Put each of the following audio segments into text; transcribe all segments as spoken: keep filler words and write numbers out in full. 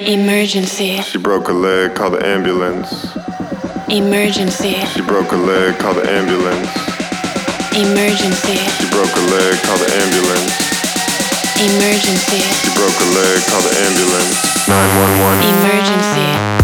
Emergency. She broke her leg, call the ambulance. Emergency. She broke her leg, call the ambulance. Emergency. She broke her leg, call the ambulance. Emergency. She broke her leg, call the ambulance. nine one one. Emergency.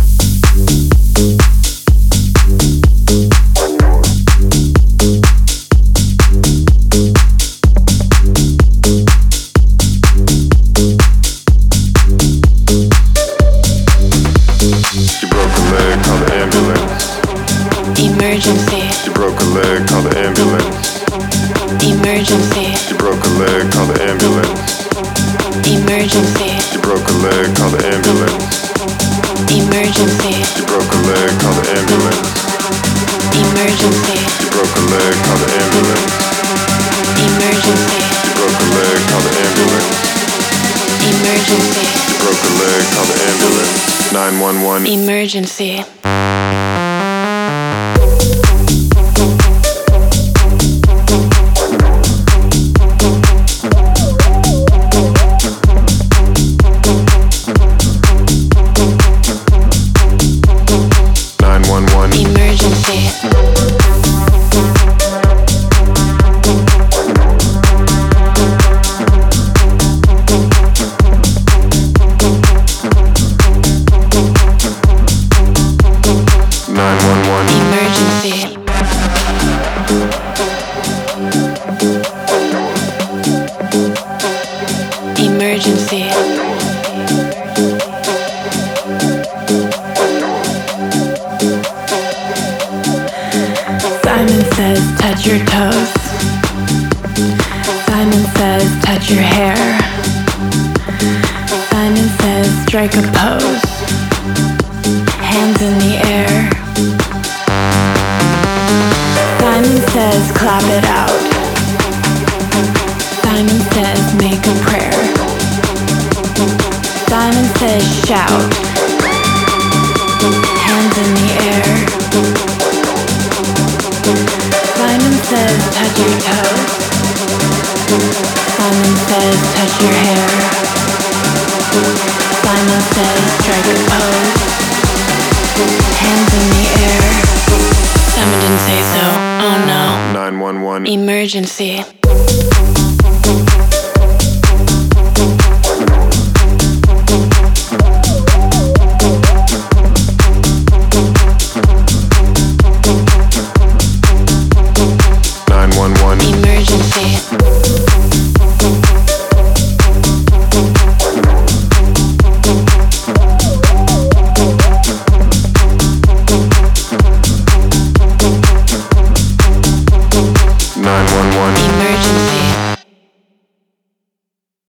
Emergency. She broke her leg, call the ambulance. Emergency. She broke her leg, call the ambulance. Emergency. She broke her leg, call the ambulance. Emergency. She broke her leg, call the ambulance. Emergency. She broke her leg, call the ambulance. Emergency. She broke her leg, call the ambulance. Emergency. She broke her leg, call the ambulance. nine one one. Emergency. Emergency. Simon says, touch your toes. Simon says, touch your hair. Simon says, strike a pose. Hands in the air. Simon says, clap it out. Simon says, make a prayer. Simon says, shout. Hands in the air. Simon says, touch your toes. Simon says, touch your hair. Simon says, strike a pose. Hands in the air. Simon didn't say so. Oh no. nine one one. Emergency. nine one one. Emergency. nine one one. Emergency.